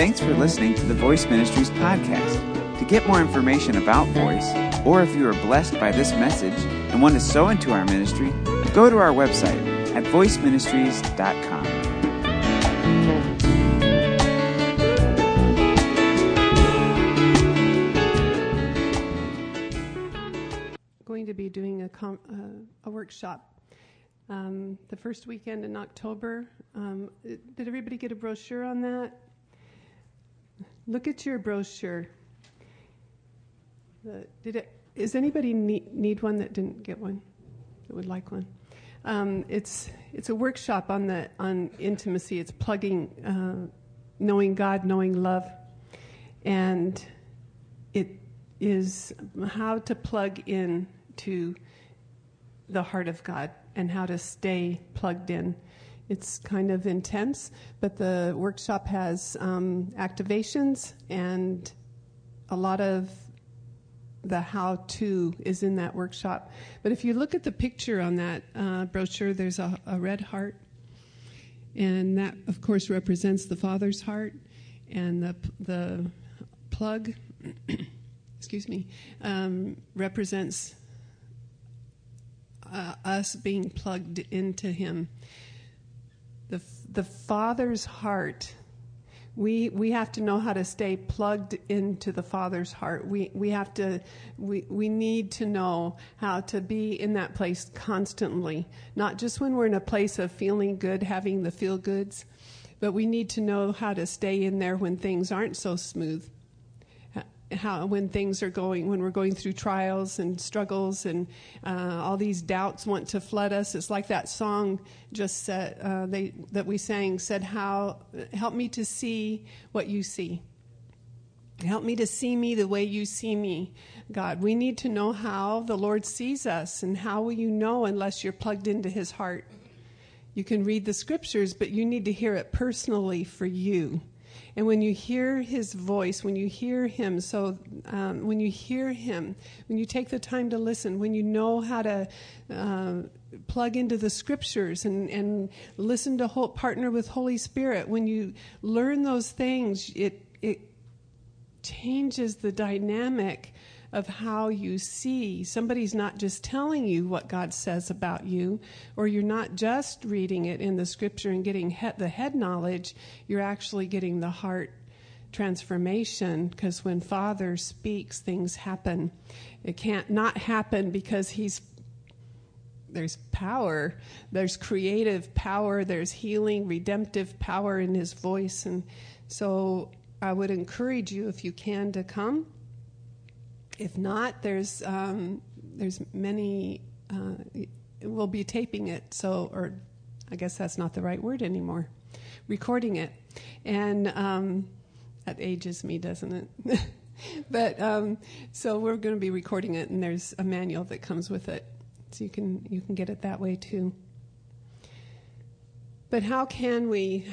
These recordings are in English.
Thanks for listening to the Voice Ministries podcast. To get more information about Voice, or if you are blessed by this message and want to sow into our ministry, go to our website at voiceministries.com. Going to be doing a workshop the first weekend in October. Did everybody get a brochure on that? Look at your brochure. Does anybody need one that didn't get one? That would like one? It's a workshop on intimacy. It's plugging, knowing God, knowing love, and it is how to plug in to the heart of God and how to stay plugged in. It's kind of intense, but the workshop has activations, and a lot of the how-to is in that workshop. But if you look at the picture on that brochure, there's a red heart, and that, of course, represents the Father's heart, and the plug, excuse me, represents us being plugged into Him. The Father's heart. We have to know how to stay plugged into the Father's heart. We need to know how to be in that place constantly, not just when we're in a place of feeling good, having the feel goods, but we need to know how to stay in there when things aren't so smooth. When we're going through trials and struggles and all these doubts want to flood us. It's like that song just said that we sang said, help me to see what you see. Help me to see me the way you see me, God. We need to know how the Lord sees us, and how will you know unless you're plugged into His heart? You can read the scriptures, but you need to hear it personally for you. And when you hear His voice, when you hear Him, when you take the time to listen, when you know how to plug into the scriptures and listen to partner with Holy Spirit, when you learn those things, it changes the dynamic of how you see. Somebody's not just telling you what God says about you, or you're not just reading it in the scripture and getting the head knowledge, you're actually getting the heart transformation, because when Father speaks, things happen. It can't not happen because there's power, there's creative power, there's healing, redemptive power in His voice. And so I would encourage you, if you can, to come. If not, there's many. We'll be taping it, or I guess that's not the right word anymore. Recording it, and that ages me, doesn't it? But so we're going to be recording it, and there's a manual that comes with it, so you can get it that way too. But how can we?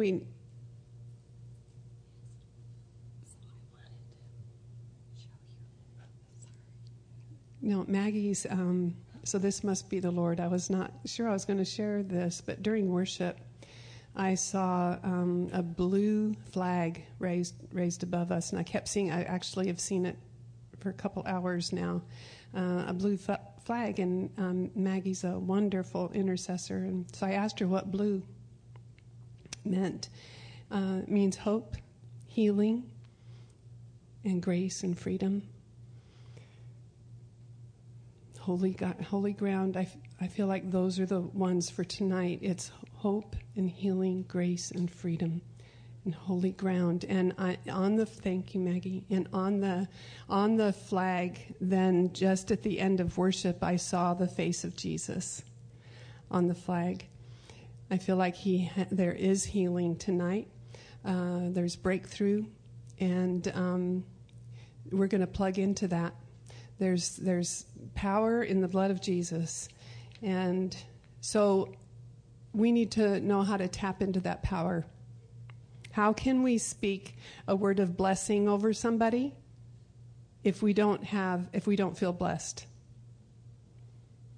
No, Maggie's, so this must be the Lord. I was not sure I was going to share this, but during worship, I saw a blue flag raised above us, and I kept seeing, I actually have seen it for a couple hours now, a blue flag, and Maggie's a wonderful intercessor, and so I asked her what blue meant. It means hope, healing, and grace and freedom. Holy ground, I feel like those are the ones for tonight. It's hope and healing, grace and freedom, and holy ground. And thank you, Maggie. And on the flag, then just at the end of worship, I saw the face of Jesus on the flag. I feel like there is healing tonight. There's breakthrough, and we're going to plug into that. There's power in the blood of Jesus. And so we need to know how to tap into that power. How can we speak a word of blessing over somebody if we don't feel blessed?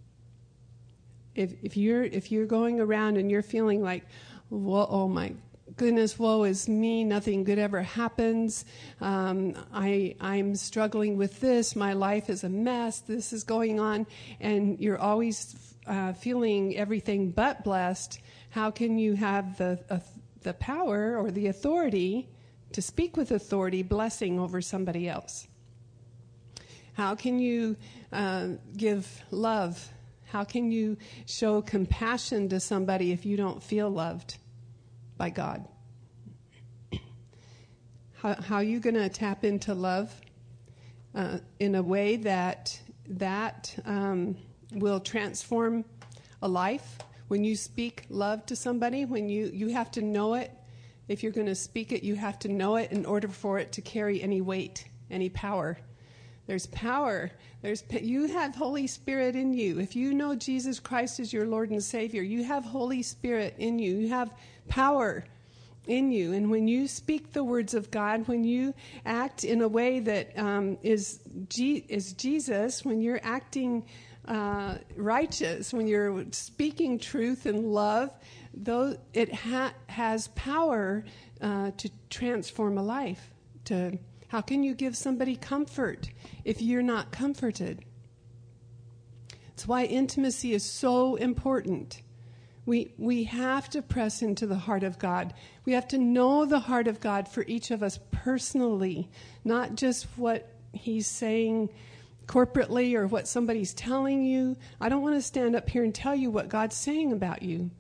If you're going around and you're feeling like, well, oh my goodness, woe is me, nothing good ever happens. I'm struggling with this. My life is a mess. This is going on. And you're always feeling everything but blessed. How can you have the power or the authority to speak with authority, blessing over somebody else? How can you give love? How can you show compassion to somebody if you don't feel loved by God? How are you going to tap into love in a way that will transform a life? When you speak love to somebody, when you have to know it. If you're going to speak it, you have to know it in order for it to carry any weight, any power. There's power. You have Holy Spirit in you. If you know Jesus Christ as your Lord and Savior, you have Holy Spirit in you. You have power in you. And when you speak the words of God, when you act in a way that is Jesus, when you're acting righteous, when you're speaking truth and love, it has power to transform a life. How can you give somebody comfort if you're not comforted? It's why intimacy is so important. We have to press into the heart of God. We have to know the heart of God for each of us personally, not just what He's saying corporately or what somebody's telling you. I don't want to stand up here and tell you what God's saying about you.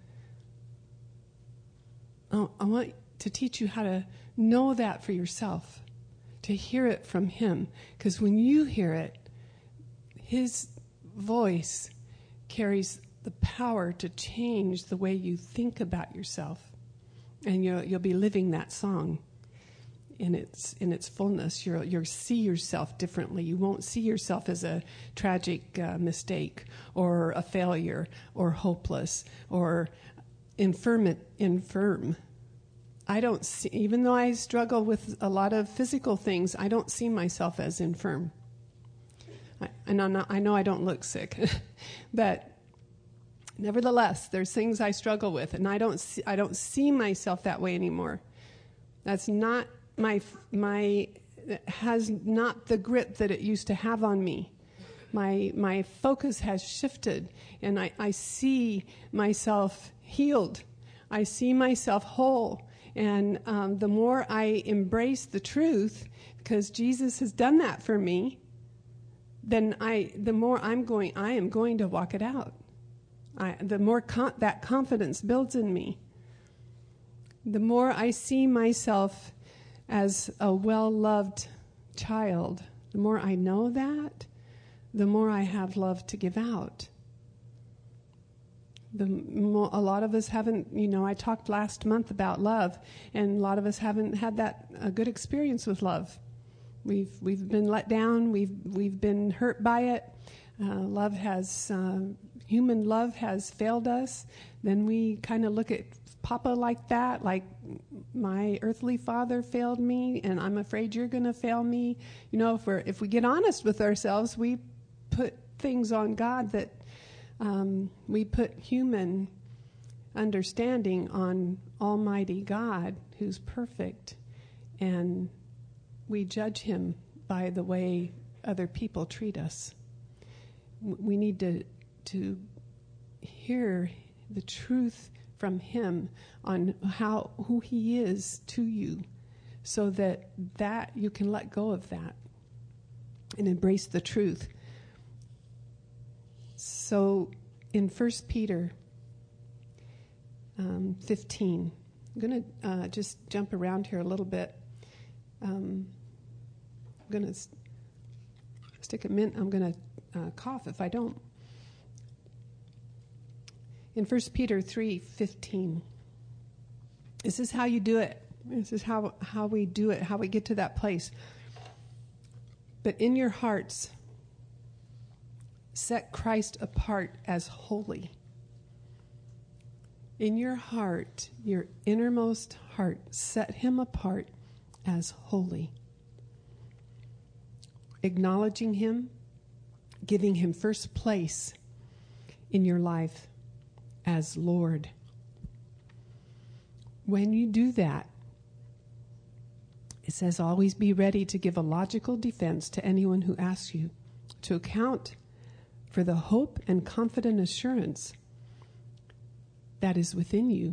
I want to teach you how to know that for yourself, to hear it from Him. Because when you hear it, His voice carries the power to change the way you think about yourself. And you'll be living that song in its fullness. You'll see yourself differently. You won't see yourself as a tragic mistake or a failure or hopeless or infirm. I don't see, even though I struggle with a lot of physical things, I don't see myself as infirm. I know I don't look sick, but nevertheless, there's things I struggle with, and I don't see myself that way anymore. That's not has not the grip that it used to have on me. My focus has shifted, and I see myself healed. I see myself whole. And the more I embrace the truth, because Jesus has done that for me, then the more I am going to walk it out. The more that confidence builds in me. The more I see myself as a well-loved child, the more I know that, the more I have love to give out. A lot of us haven't, I talked last month about love, and a lot of us haven't had a good experience with love. We've been let down. We've been hurt by it. Human love has failed us. Then we kind of look at Papa like that, like my earthly father failed me, and I'm afraid you're going to fail me. If we get honest with ourselves, we put things on God that we put human understanding on Almighty God, who's perfect, and we judge Him by the way other people treat us. We need to hear the truth from Him on who He is to you, so that you can let go of that and embrace the truth. So in 1 Peter 15, I'm going to just jump around here a little bit. I'm going to stick a mint. I'm going to cough if I don't. In 1 Peter 3:15, this is how you do it. This is how we do it, how we get to that place. But in your hearts, set Christ apart as holy. In your heart, your innermost heart, set Him apart as holy. Acknowledging Him, giving Him first place in your life as Lord. when you do that, it says, always be ready to give a logical defense to anyone who asks you to account for the hope and confident assurance that is within you.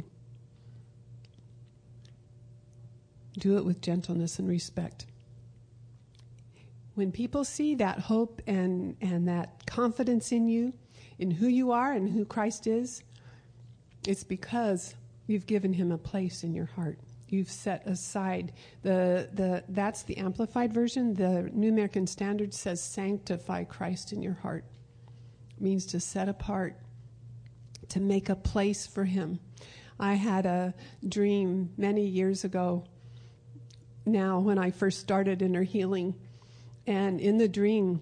Do it with gentleness and respect. When people see that hope and that confidence in you, in who you are and who Christ is, it's because you've given him a place in your heart. You've set aside that's the Amplified Version. The New American Standard says sanctify Christ in your heart. It means to set apart, to make a place for him. I had a dream many years ago now when I first started inner healing. And in the dream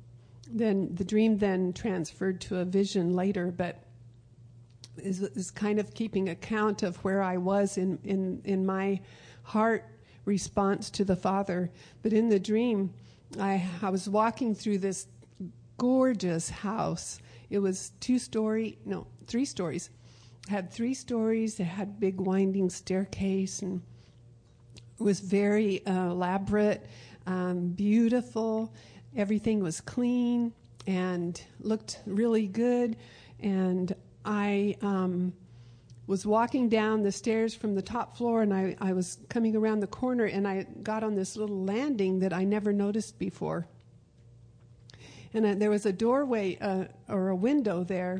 then transferred to a vision later, but is kind of keeping account of where I was in my heart response to the Father. But in the dream, I was walking through this gorgeous house. It was 3 stories. It had 3 stories. It had big winding staircase, and it was very elaborate, beautiful. Everything was clean and looked really good. And I was walking down the stairs from the top floor, and I was coming around the corner, and I got on this little landing that I never noticed before. And there was a doorway or a window there,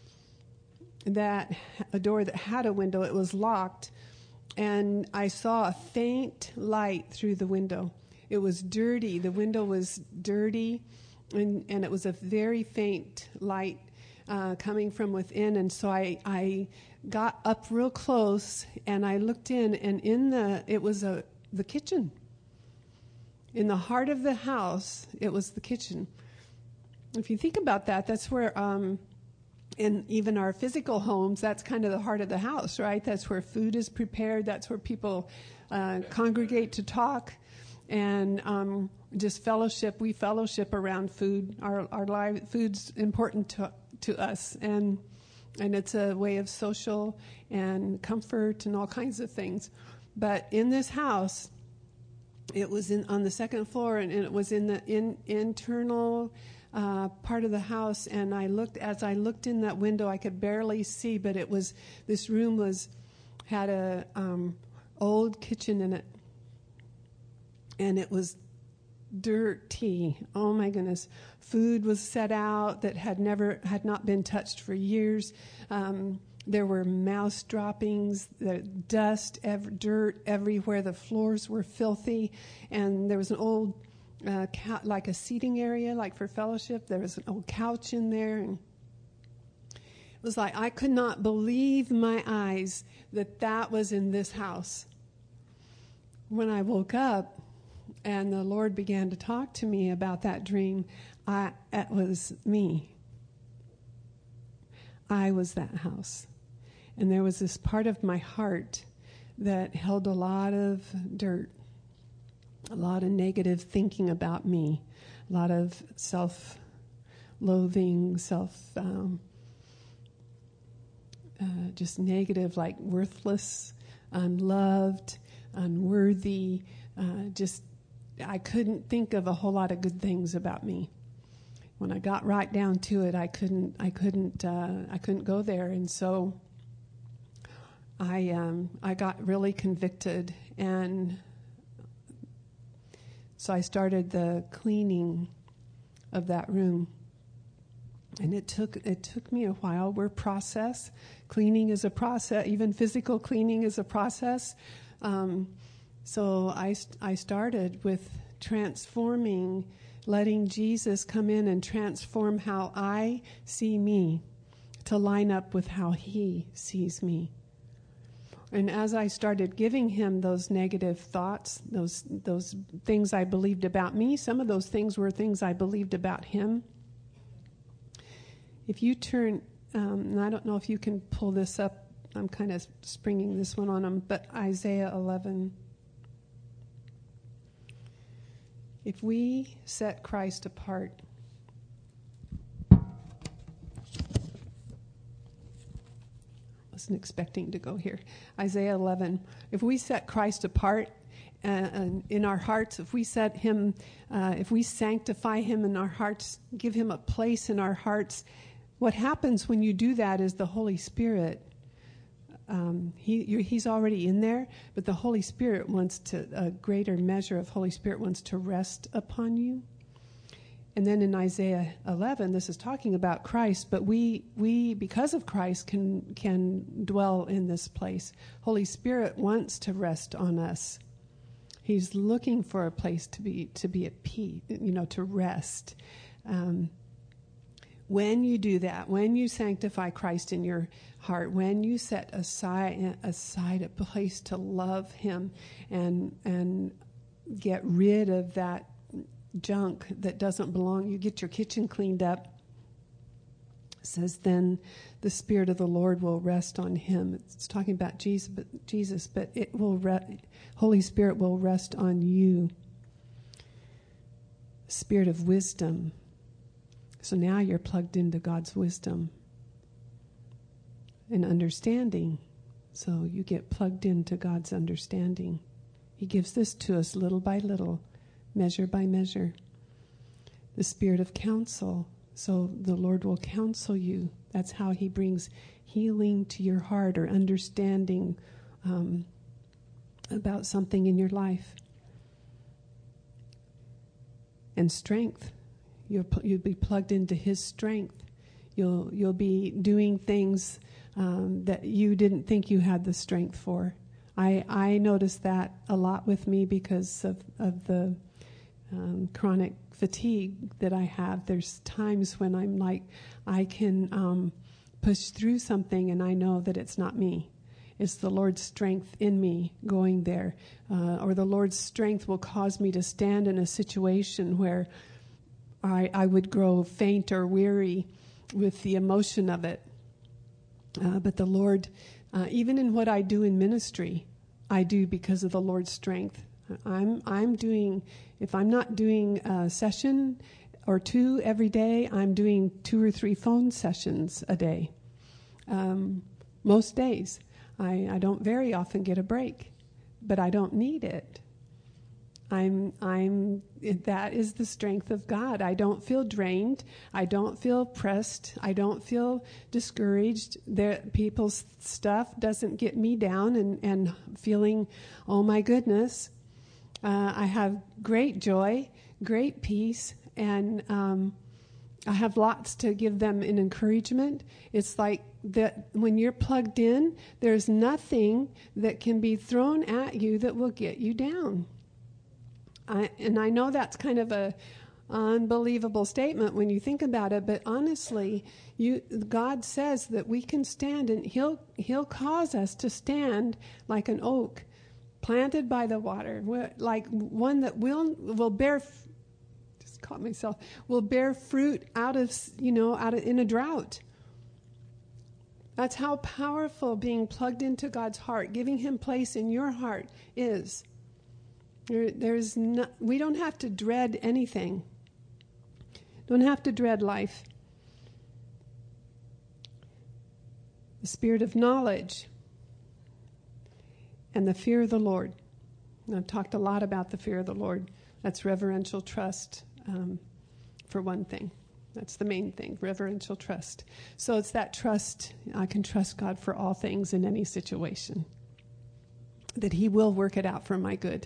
a door that had a window. It was locked, and I saw a faint light through the window. It was dirty. The window was dirty, and it was a very faint light coming from within. And so I got up real close, and I looked in, and it was the kitchen. In the heart of the house, it was the kitchen. If you think about that, that's where, in even our physical homes, that's kind of the heart of the house, right? That's where food is prepared. That's where people congregate to talk and just fellowship. We fellowship around food. Our life, food's important to us, and it's a way of social and comfort and all kinds of things. But in this house, it was on the second floor, and it was in the internal part of the house. And as I looked in that window, I could barely see, but this room had a old kitchen in it, and it was dirty. Oh my goodness. Food was set out that had not been touched for years. There were mouse droppings, the dust, dirt everywhere. The floors were filthy, and there was an old like a seating area, like for fellowship. There was an old couch in there, and it was like I could not believe my eyes that was in this house. When I woke up and the Lord began to talk to me about that dream, it was me. I was that house. And there was this part of my heart that held a lot of dirt, a lot of negative thinking about me, a lot of self-loathing, just negative, like worthless, unloved, unworthy. I couldn't think of a whole lot of good things about me. When I got right down to it, I couldn't go there, and so I got really convicted, and so I started the cleaning of that room. And it took me a while. We're process. Cleaning is a process. Even physical cleaning is a process. So I started with transforming, letting Jesus come in and transform how I see me to line up with how he sees me. And as I started giving him those negative thoughts, those things I believed about me, some of those things were things I believed about him. If you turn, and I don't know if you can pull this up, I'm kind of springing this one on him, but Isaiah 11. If we set Christ apart, wasn't expecting to go here. Isaiah 11. If we set Christ apart in our hearts, if we set him, if we sanctify him in our hearts, give him a place in our hearts, what happens when you do that is the Holy Spirit, he's already in there, but the Holy Spirit wants to, a greater measure of Holy Spirit wants to rest upon you. And then in Isaiah 11, this is talking about Christ, but we because of Christ can dwell in this place. Holy Spirit wants to rest on us. He's looking for a place to be at peace, to rest. When you do that, when you sanctify Christ in your heart, when you set aside a place to love him and get rid of that junk that doesn't belong, you get your kitchen cleaned up. It says, then the Spirit of the Lord will rest on him. It's talking about Jesus, but it will Holy Spirit will rest on you. Spirit of wisdom. So now you're plugged into God's wisdom and understanding. So you get plugged into God's understanding. He gives this to us little by little, measure by measure. The Spirit of counsel. So the Lord will counsel you. That's how he brings healing to your heart or understanding about something in your life. And strength. You'll be plugged into his strength. You'll be doing things that you didn't think you had the strength for. I noticed that a lot with me because of the chronic fatigue that I have. There's times when I'm like, I can push through something and I know that it's not me. It's the Lord's strength in me going there. Or the Lord's strength will cause me to stand in a situation where I would grow faint or weary with the emotion of it. But the Lord, even in what I do in ministry, I do because of the Lord's strength. I'm doing, if I'm not doing a session or two every day, I'm doing 2 or 3 phone sessions a day. Most days. I don't very often get a break, but I don't need it. That is the strength of God. I don't feel drained. I don't feel pressed. I don't feel discouraged. People's stuff doesn't get me down and feeling, oh my goodness. I have great joy, great peace, and I have lots to give them in encouragement. It's like that when you're plugged in, there's nothing that can be thrown at you that will get you down. And I know that's kind of a unbelievable statement when you think about it, but honestly, God says that we can stand, and He'll cause us to stand like an oak planted by the water, like one that will bear. Just caught myself. Will bear fruit out of in a drought. That's how powerful being plugged into God's heart, giving Him place in your heart is. We don't have to dread anything. Don't have to dread life. The spirit of knowledge and the fear of the Lord. And I've talked a lot about the fear of the Lord. That's reverential trust, for one thing. That's the main thing, reverential trust. So it's that trust. I can trust God for all things in any situation, that He will work it out for my good.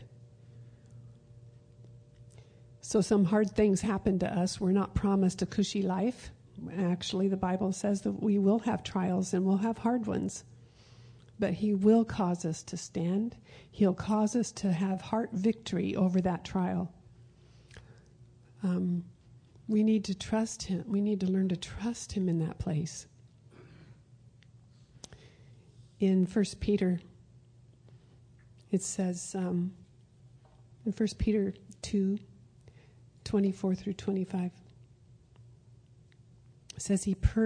So some hard things happen to us. We're not promised a cushy life. Actually, the Bible says that we will have trials and we'll have hard ones. But He will cause us to stand. He'll cause us to have heart victory over that trial. We need to trust Him. We need to learn to trust Him in that place. In 1 Peter, it says, in 1 Peter 2, 24 through 25. It says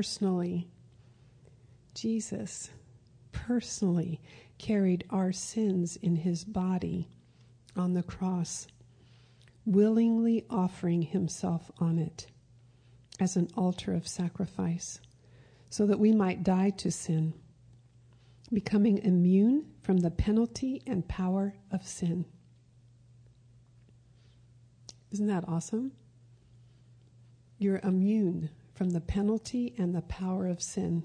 Jesus personally carried our sins in His body on the cross, willingly offering Himself on it as an altar of sacrifice, so that we might die to sin becoming immune from the penalty and power of sin. Isn't that awesome? You're immune from the penalty and the power of sin.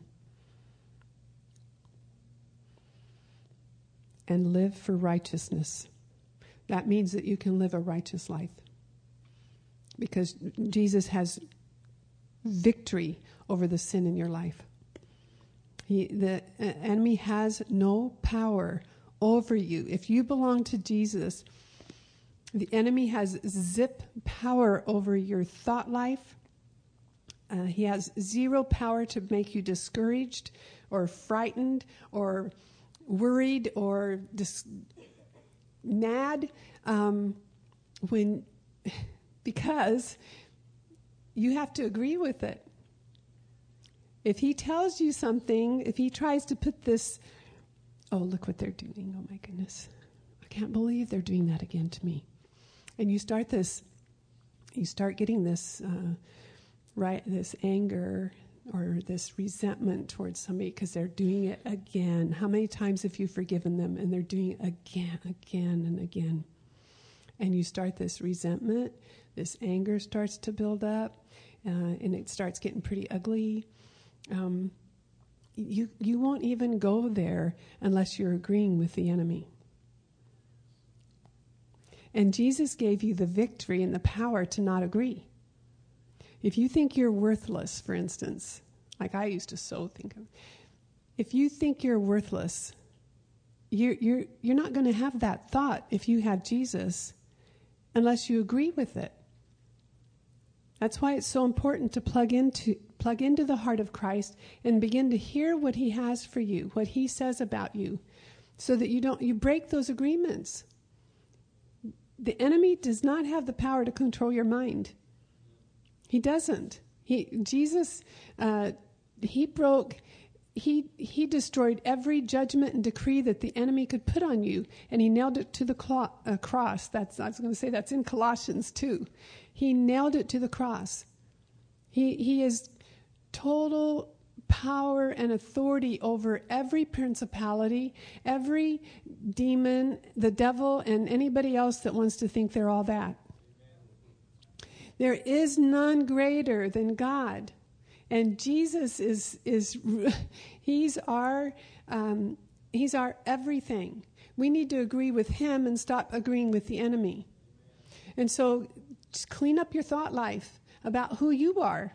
And live for righteousness. That means that you can live a righteous life. Because Jesus has victory over the sin in your life. The enemy has no power over you. If you belong to Jesus, the enemy has zip power over your thought life. He has zero power to make you discouraged or frightened or worried or mad because you have to agree with it. If he tells you something, if he tries to put this, oh, look what they're doing. Oh, my goodness. I can't believe they're doing that again to me. And you start getting this, this anger or this resentment towards somebody because they're doing it again. How many times have you forgiven them and they're doing it again and again? And you start this resentment, this anger starts to build up, and it starts getting pretty ugly. You won't even go there unless you're agreeing with the enemy. And Jesus gave you the victory and the power to not agree. If you think you're worthless, for instance, like I used to so think of, if you think you're worthless, you're not going to have that thought if you have Jesus unless you agree with it. That's why it's so important to plug into the heart of Christ and begin to hear what he has for you, what he says about you, so that you break those agreements. The enemy does not have the power to control your mind. He doesn't. Jesus destroyed every judgment and decree that the enemy could put on you, and he nailed it to the cross. That's in Colossians 2. He nailed it to the cross. He is total power and authority over every principality, every demon, the devil, and anybody else that wants to think they're all that. There is none greater than God. And Jesus he's our everything. We need to agree with him and stop agreeing with the enemy. And so just clean up your thought life about who you are.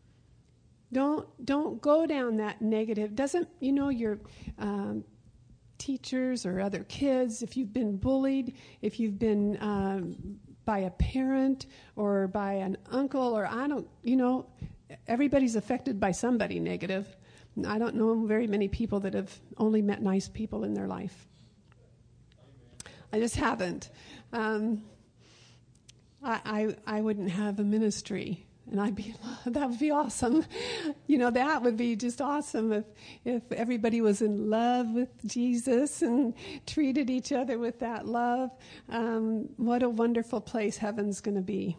Don't go down that negative. Your teachers or other kids, if you've been bullied, if you've been by a parent or by an uncle, or everybody's affected by somebody negative. I don't know very many people that have only met nice people in their life. I just haven't. I wouldn't have a ministry, and that would be awesome. That would be just awesome if everybody was in love with Jesus and treated each other with that love. What a wonderful place heaven's going to be.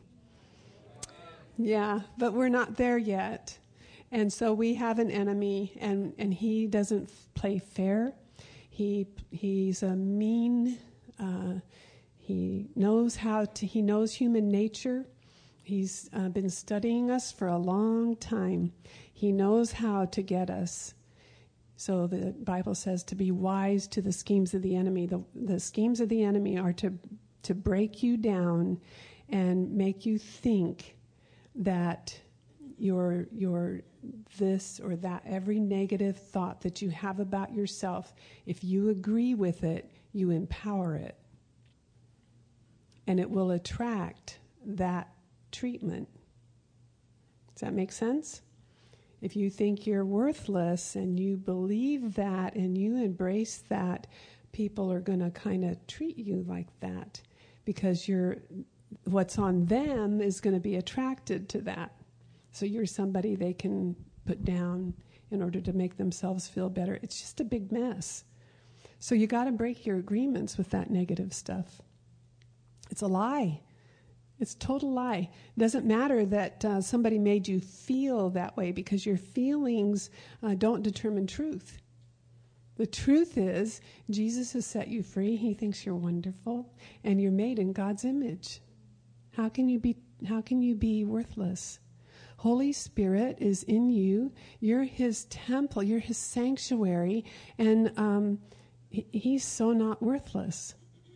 Yeah, but we're not there yet. And so we have an enemy, and he doesn't play fair. He's a mean. He knows human nature. He's been studying us for a long time. He knows how to get us. So the Bible says to be wise to the schemes of the enemy. The schemes of the enemy are to break you down and make you think that you're this or that. Every negative thought that you have about yourself, if you agree with it, you empower it. And it will attract that treatment. Does that make sense? If you think you're worthless and you believe that and you embrace that, people are going to kind of treat you like that because what's on them is going to be attracted to that. So you're somebody they can put down in order to make themselves feel better. It's just a big mess. So you got to break your agreements with that negative stuff. It's a lie. It's a total lie. It doesn't matter that somebody made you feel that way, because your feelings don't determine truth. The truth is, Jesus has set you free. He thinks you're wonderful, and you're made in God's image. How can you be worthless? Holy Spirit is in you. You're His temple. You're His sanctuary, and He's so not worthless.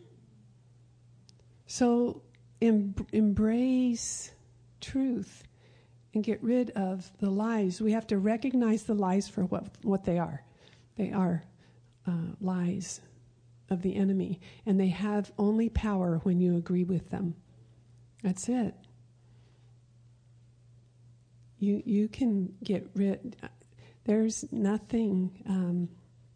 So embrace truth and get rid of the lies. We have to recognize the lies for what they are. They are lies of the enemy, and they have only power when you agree with them. That's it. You can get rid. There's nothing.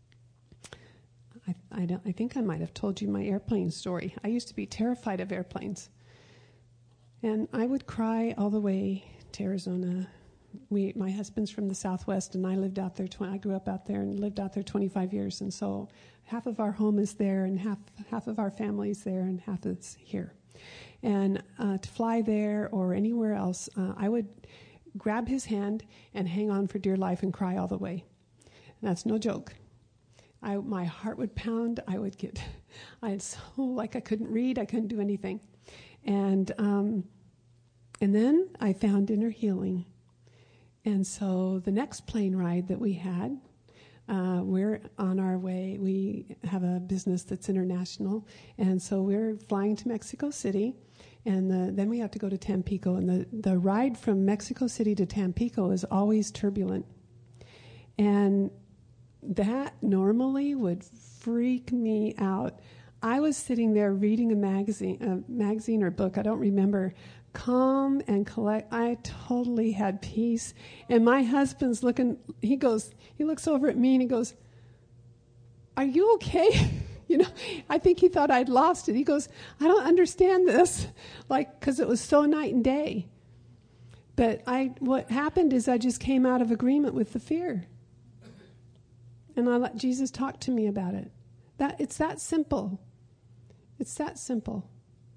I think I might have told you my airplane story. I used to be terrified of airplanes, and I would cry all the way to Arizona. My husband's from the Southwest, and I lived out there. I grew up out there and lived out there 25 years, and so half of our home is there, and half of our family's there, and half is here. And to fly there or anywhere else, I would grab his hand and hang on for dear life and cry all the way. That's no joke. My heart would pound. I had so like I couldn't read. I couldn't do anything. And then I found inner healing. And so the next plane ride that we had, we're on our way. We have a business that's international. And so we're flying to Mexico City. And then we have to go to Tampico. And the ride from Mexico City to Tampico is always turbulent. And that normally would freak me out. I was sitting there reading a magazine or book, I don't remember, calm and collect. I totally had peace. And my husband's looking, he looks over at me and he goes, "Are you okay?" I think he thought I'd lost it. He goes, "I don't understand this," because it was so night and day. But what happened is I just came out of agreement with the fear. And I let Jesus talk to me about it. It's that simple. It's that simple.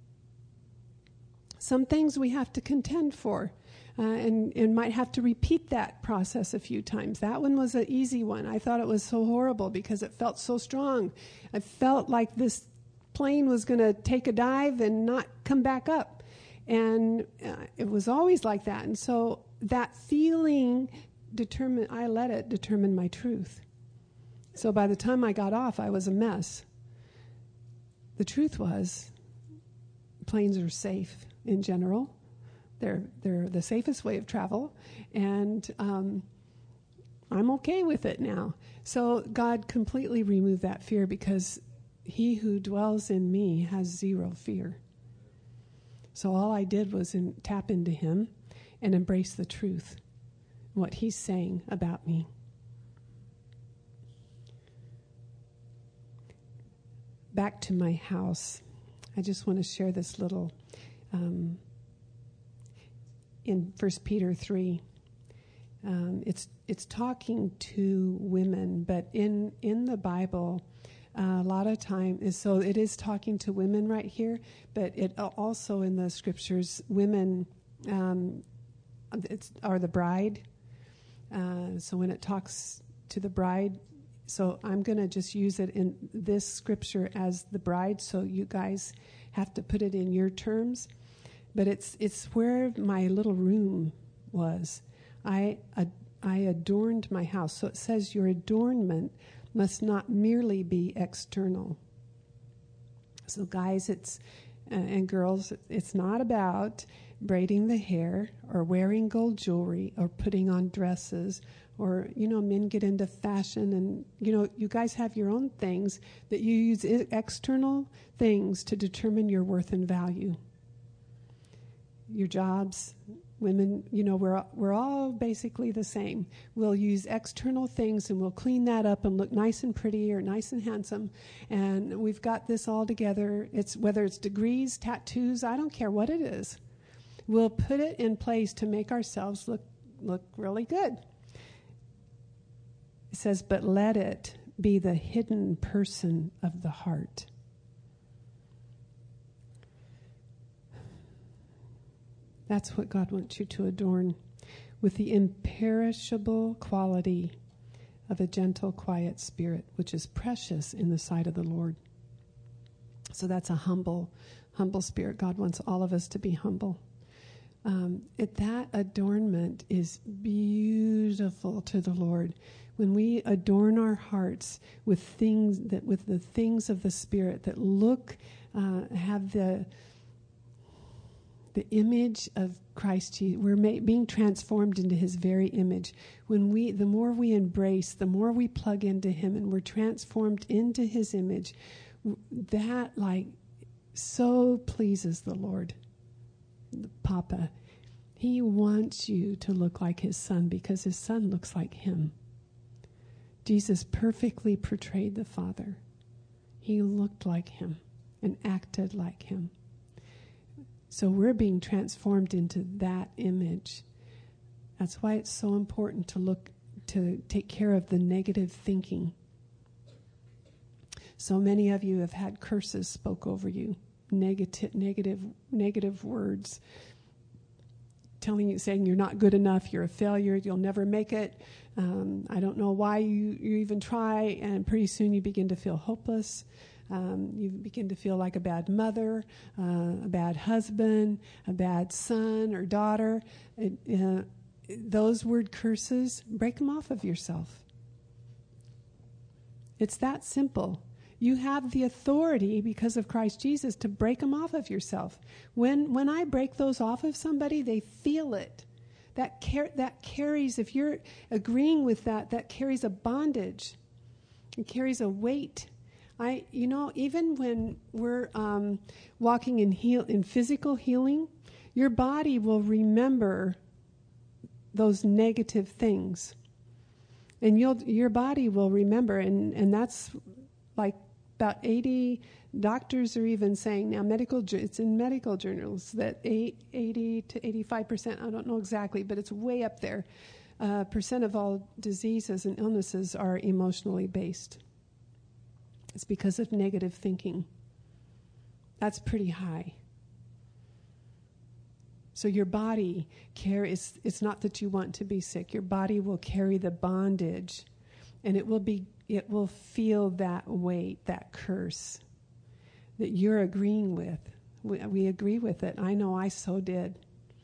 Some things we have to contend for, and might have to repeat that process a few times. That one was an easy one. I thought it was so horrible because it felt so strong. I felt like this plane was going to take a dive and not come back up. And it was always like that. And so that feeling I let it determine my truth. So by the time I got off, I was a mess. The truth was, planes are safe in general. They're the safest way of travel, and I'm okay with it now. So God completely removed that fear because He who dwells in me has zero fear. So all I did was tap into Him and embrace the truth, what He's saying about me. Back to my house. I just want to share this little, in 1 Peter 3, it's talking to women, but in the Bible, a lot of times, so it is talking to women right here, but it also in the scriptures, women are the bride. So when it talks to the bride, so I'm going to just use it in this scripture as the bride, so you guys have to put it in your terms. But it's where my little room was. I adorned my house. So it says your adornment must not merely be external. So guys, and girls, it's not about braiding the hair or wearing gold jewelry or putting on dresses. Or, men get into fashion and, you guys have your own things that you use external things to determine your worth and value. Your jobs, women, we're all basically the same. We'll use external things and we'll clean that up and look nice and pretty or nice and handsome. And we've got this all together. Whether it's degrees, tattoos, I don't care what it is. We'll put it in place to make ourselves look really good. It says, but let it be the hidden person of the heart. That's what God wants you to adorn with the imperishable quality of a gentle, quiet spirit, which is precious in the sight of the Lord. So that's a humble spirit. God wants all of us to be humble. That adornment is beautiful to the Lord. When we adorn our hearts with the things of the Spirit that have the image of Christ Jesus, we're being transformed into His very image. The more we embrace, the more we plug into Him, and we're transformed into His image. That so pleases the Lord, Papa. He wants you to look like His Son because His Son looks like Him. Jesus perfectly portrayed the Father. He looked like Him and acted like Him. So we're being transformed into that image. That's why it's so important to take care of the negative thinking. So many of you have had curses spoke over you, negative words, saying you're not good enough, you're a failure, you'll never make it. I don't know why you even try, and pretty soon you begin to feel hopeless. You begin to feel like a bad mother, a bad husband, a bad son or daughter. Those word curses, break them off of yourself. It's that simple. You have the authority because of Christ Jesus to break them off of yourself. When I break those off of somebody, they feel it. That carries, if you're agreeing with that carries a bondage. It carries a weight. Even when we're walking in physical healing, your body will remember those negative things. And your body will remember, and that's like about 80 doctors are even saying now, it's in medical journals that 80 to 85%, I don't know exactly, but it's way up there, percent of all diseases and illnesses are emotionally based. It's because of negative thinking. That's pretty high. So your body it's not that you want to be sick. Your body will carry the bondage, and it will feel that weight, that curse that you're agreeing with. We agree with it. I know I so did.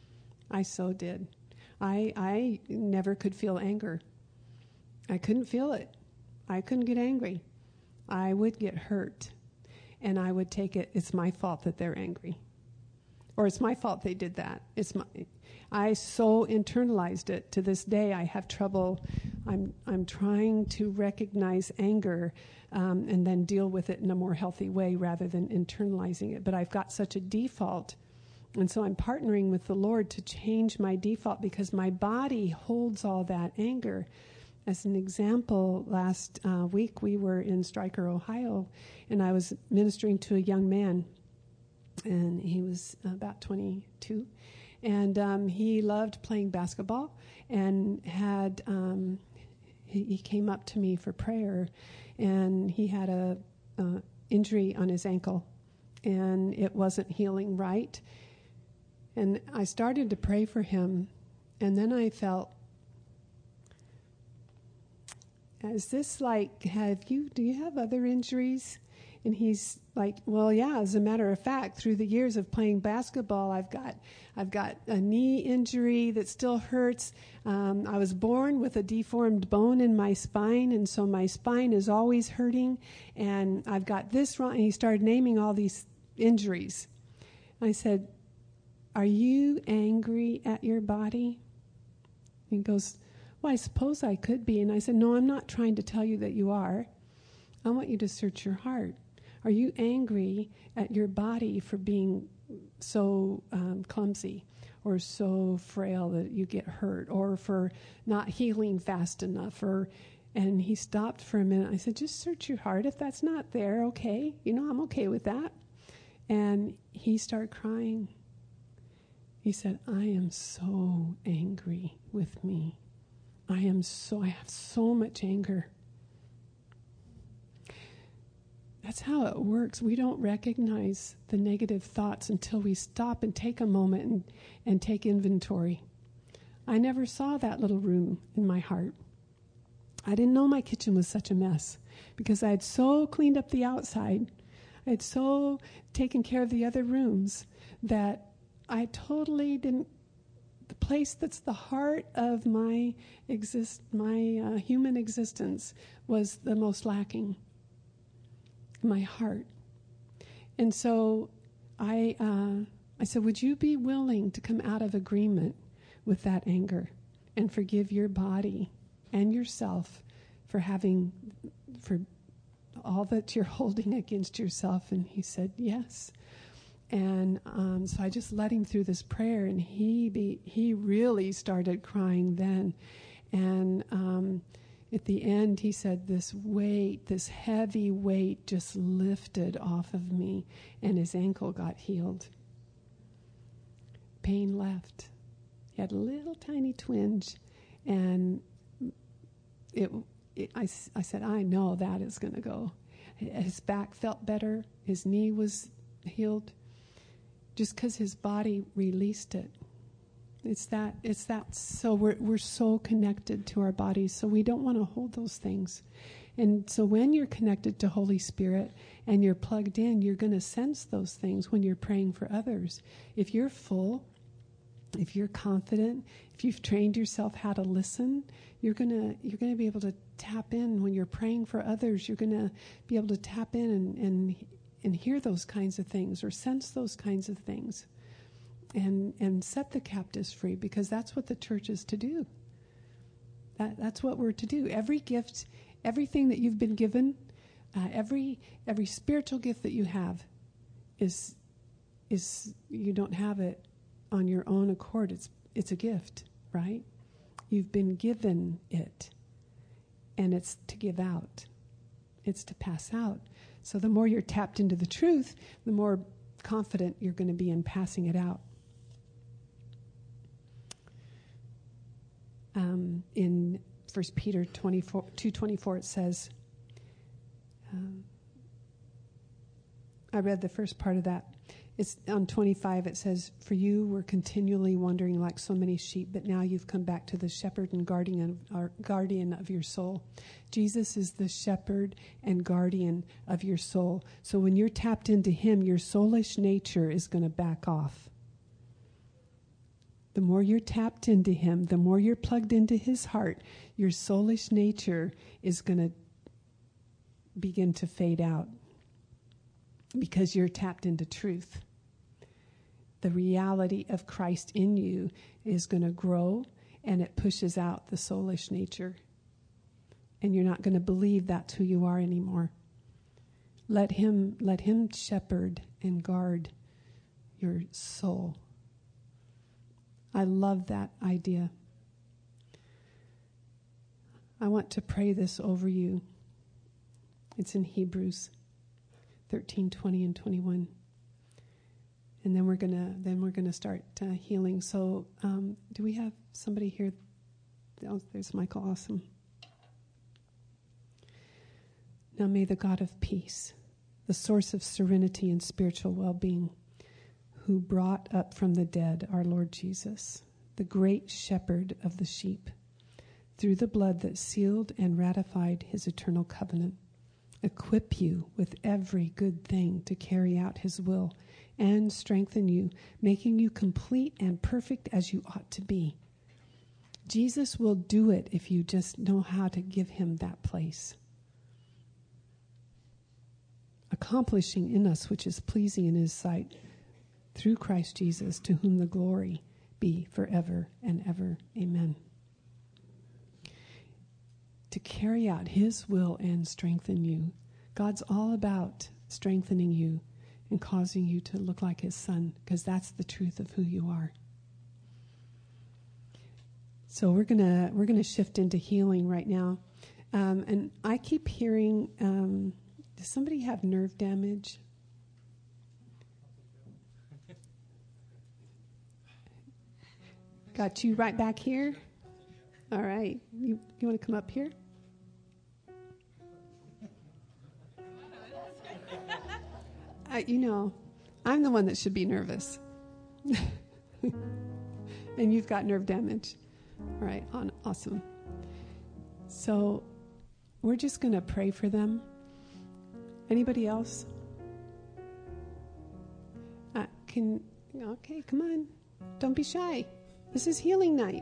I never could feel anger. I couldn't feel it. I couldn't get angry. I would get hurt, and I would take it's my fault that they're angry. Or it's my fault they did that. I so internalized it. To this day, I have trouble. I'm trying to recognize anger and then deal with it in a more healthy way rather than internalizing it. But I've got such a default. And so I'm partnering with the Lord to change my default because my body holds all that anger. As an example, last week we were in Stryker, Ohio, and I was ministering to a young man. And he was about 22, and he loved playing basketball, and had he came up to me for prayer, and he had a injury on his ankle, and it wasn't healing right, and I started to pray for him, and then I felt, is this like, do you have other injuries? And he's like, well, yeah, as a matter of fact, through the years of playing basketball, I've got a knee injury that still hurts. I was born with a deformed bone in my spine, and so my spine is always hurting. And I've got this wrong. And he started naming all these injuries. I said, are you angry at your body? And he goes, well, I suppose I could be. And I said, no, I'm not trying to tell you that you are. I want you to search your heart. Are you angry at your body for being so clumsy or so frail that you get hurt, or for not healing fast enough? And he stopped for a minute. I said, just search your heart. If that's not there, okay. I'm okay with that. And he started crying. He said, I am so angry with me. I have so much anger. That's how it works. We don't recognize the negative thoughts until we stop and take a moment and take inventory. I never saw that little room in my heart. I didn't know my kitchen was such a mess because I had so cleaned up the outside. I had so taken care of the other rooms that I totally didn't. The place that's the heart of my human existence was the most lacking. My heart. And so I said, would you be willing to come out of agreement with that anger and forgive your body and yourself for all that you're holding against yourself? And he said, yes. And so I just led him through this prayer, and he really started crying then. And at the end, he said, this heavy weight just lifted off of me, and his ankle got healed. Pain left. He had a little tiny twinge, and I said, I know that is going to go. His back felt better. His knee was healed. Just because his body released it. It's that. So we're so connected to our bodies, so we don't want to hold those things. And so when you're connected to Holy Spirit and you're plugged in, you're going to sense those things when you're praying for others. If you're full, if you're confident, if you've trained yourself how to listen, you're gonna be able to tap in when you're praying for others. You're gonna be able to tap in and hear those kinds of things or sense those kinds of things and set the captives free, because that's what the church is to do. That's what we're to do. Every gift, everything that you've been given, every spiritual gift that you have is you don't have it on your own accord. It's a gift, right? You've been given it, and it's to give out. It's to pass out. So the more you're tapped into the truth, the more confident you're going to be in passing it out. In 1 Peter 2:24, it says, I read the first part of that. It's on 25, it says, for you were continually wandering like so many sheep, but now you've come back to the shepherd and guardian of your soul. Jesus is the shepherd and guardian of your soul. So when you're tapped into him, your soulish nature is going to back off. The more you're tapped into him, the more you're plugged into his heart, your soulish nature is going to begin to fade out because you're tapped into truth. The reality of Christ in you is going to grow, and it pushes out the soulish nature. And you're not going to believe that's who you are anymore. Let him shepherd and guard your soul. I love that idea. I want to pray this over you. It's in Hebrews 13:20 and 21. And then we're gonna start healing. So, do we have somebody here? Oh, there's Michael. Awesome. Now may the God of peace, the source of serenity and spiritual well-being, who brought up from the dead our Lord Jesus, the great shepherd of the sheep, through the blood that sealed and ratified his eternal covenant, equip you with every good thing to carry out his will, and strengthen you, making you complete and perfect as you ought to be. Jesus will do it if you just know how to give him that place. Accomplishing in us which is pleasing in his sight, through Christ Jesus, to whom the glory be forever and ever. Amen. To carry out his will and strengthen you. God's all about strengthening you and causing you to look like his son, because that's the truth of who you are. So we're gonna shift into healing right now, and I keep hearing. Does somebody have nerve damage? Got you right back here. All right, you want to come up here? I'm the one that should be nervous. And you've got nerve damage. All right, awesome. So we're just going to pray for them. Anybody else? Okay, come on. Don't be shy. This is healing night.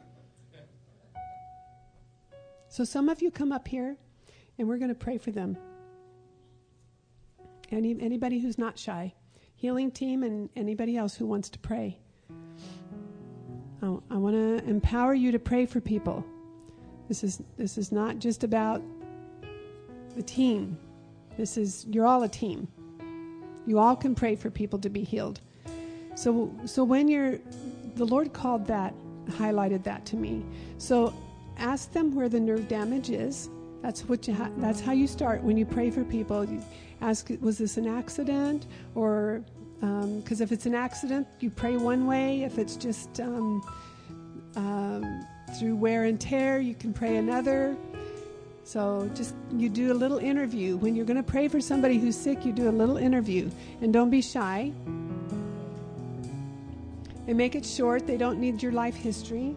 So some of you come up here, and we're going to pray for them. Anybody who's not shy. Healing team and anybody else who wants to pray. I want to empower you to pray for people. This is not just about the team. You're all a team. You all can pray for people to be healed. So when the Lord highlighted that to me. So ask them where the nerve damage is. That's how you start when you pray for people. You ask, was this an accident? Or because if it's an accident, you pray one way. If it's just through wear and tear, you can pray another. So you do a little interview. When you're going to pray for somebody who's sick, you do a little interview. And don't be shy. And make it short. They don't need your life history.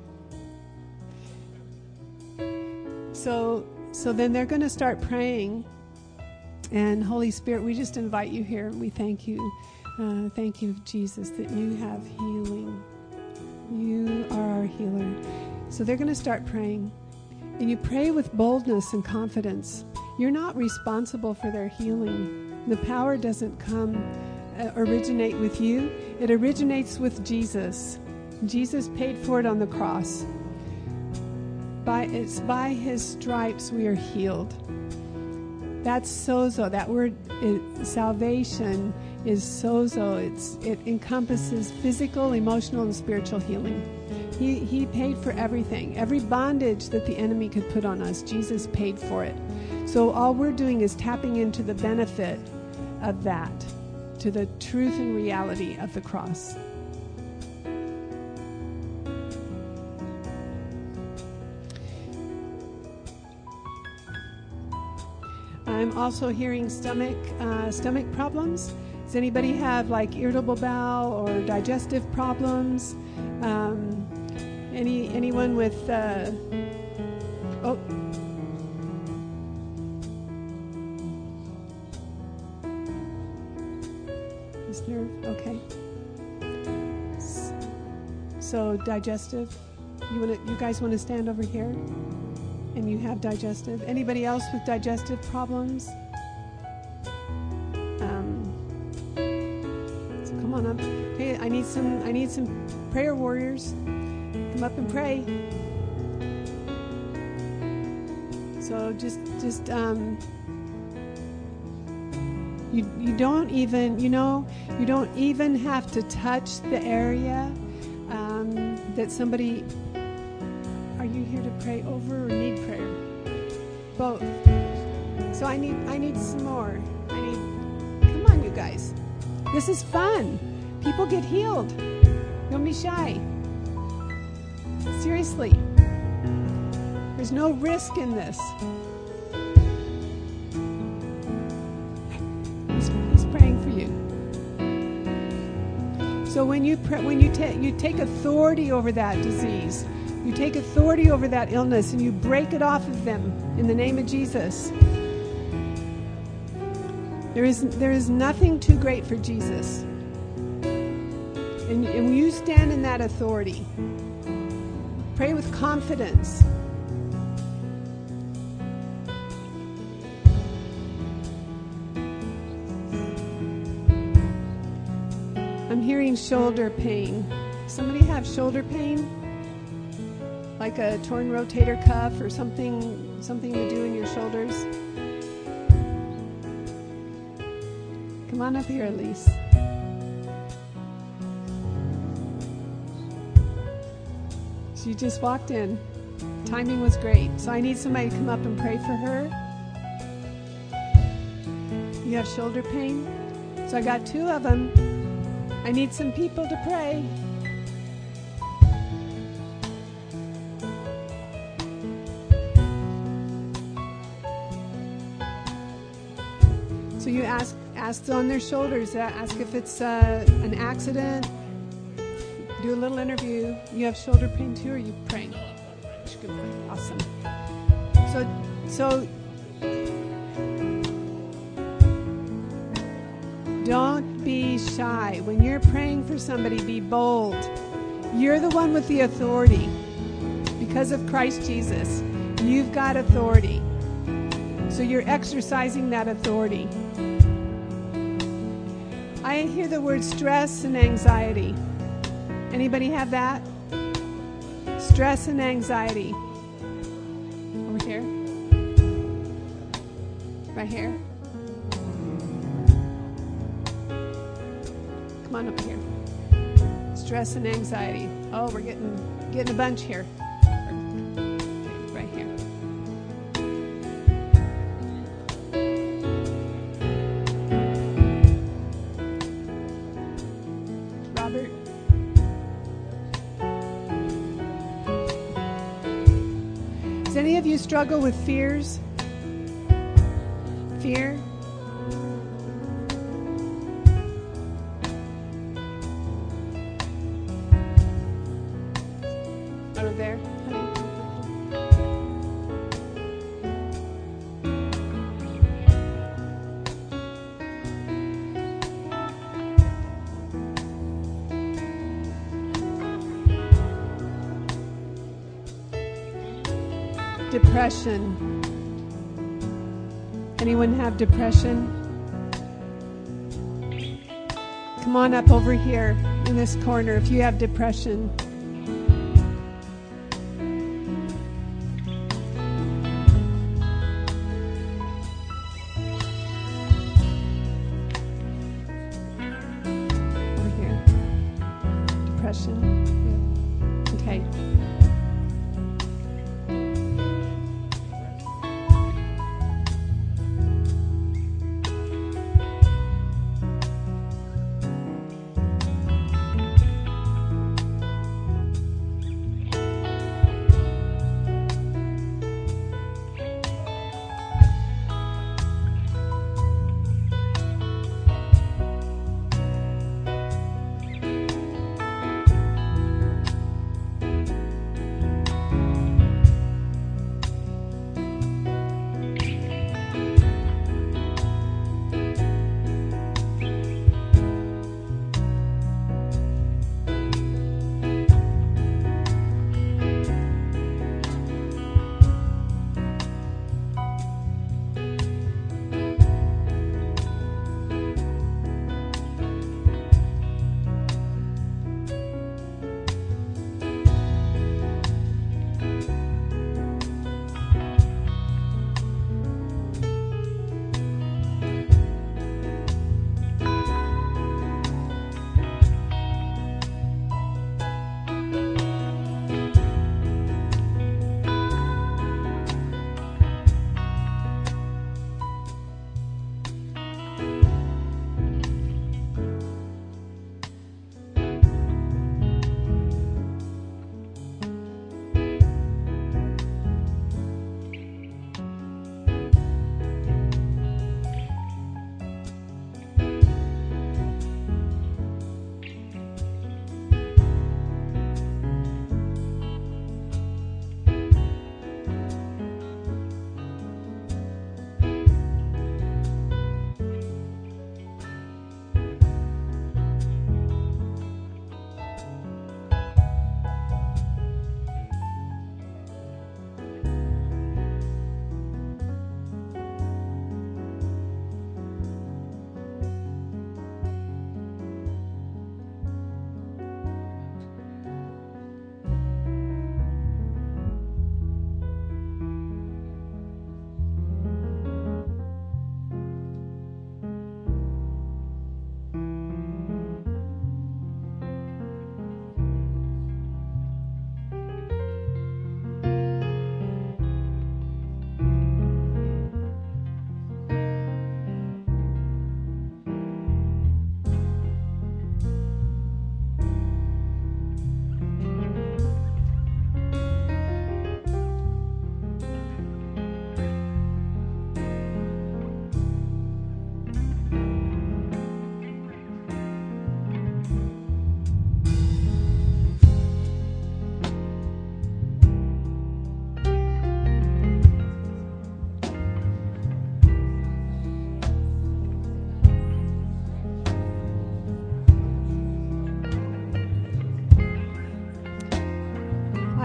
So then they're going to start praying. And Holy Spirit, we just invite you here. We thank you. Thank you, Jesus, that you have healing. You are our healer. So they're going to start praying. And you pray with boldness and confidence. You're not responsible for their healing. The power doesn't originate with you. It originates with Jesus. Jesus paid for it on the cross. It's by his stripes we are healed. That's sozo. That word, salvation, is sozo. It encompasses physical, emotional, and spiritual healing. He paid for everything. Every bondage that the enemy could put on us, Jesus paid for it. So all we're doing is tapping into the benefit of that, to the truth and reality of the cross. I'm also hearing stomach problems. Does anybody have like irritable bowel or digestive problems? Anyone with this nerve? Okay. So digestive. You guys want to stand over here? And you have digestive. Anybody else with digestive problems? So come on up. Okay, I need some prayer warriors. Come up and pray. So just you don't even have to touch the area that somebody. Are you here to pray over or need prayer? Both. So I need some more. Come on, you guys. This is fun. People get healed. Don't be shy. Seriously. There's no risk in this. He's praying for you. So when you take authority over that disease, you take authority over that illness and you break it off of them in the name of Jesus. There is nothing too great for Jesus. And you stand in that authority. Pray with confidence. I'm hearing shoulder pain. Somebody have shoulder pain? Like a torn rotator cuff or something you do in your shoulders? Come on up here, Elise. She just walked in. Timing was great. So I need somebody to come up and pray for her. You have shoulder pain? So I got 2 of them. I need some people to pray. So you ask on their shoulders, ask if it's an accident. Do a little interview. You have shoulder pain too, or are you praying? Awesome. So don't be shy. When you're praying for somebody, be bold. You're the one with the authority. Because of Christ Jesus, you've got authority. So you're exercising that authority. I hear the word stress and anxiety. Anybody have that? Stress and anxiety. Over here. Right here. Come on up here. Stress and anxiety. Oh, we're getting a bunch here. Right here. Robert. Does any of you struggle with fears? Fear? Over there, honey. Depression. Anyone have depression? Come on up over here in this corner if you have depression. Over here. Depression. Yeah. Okay.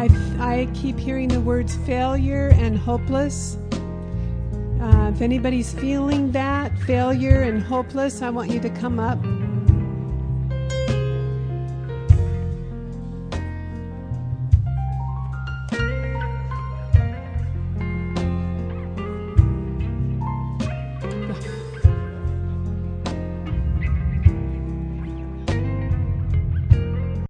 I keep hearing the words failure and hopeless. If anybody's feeling that, failure and hopeless, I want you to come up.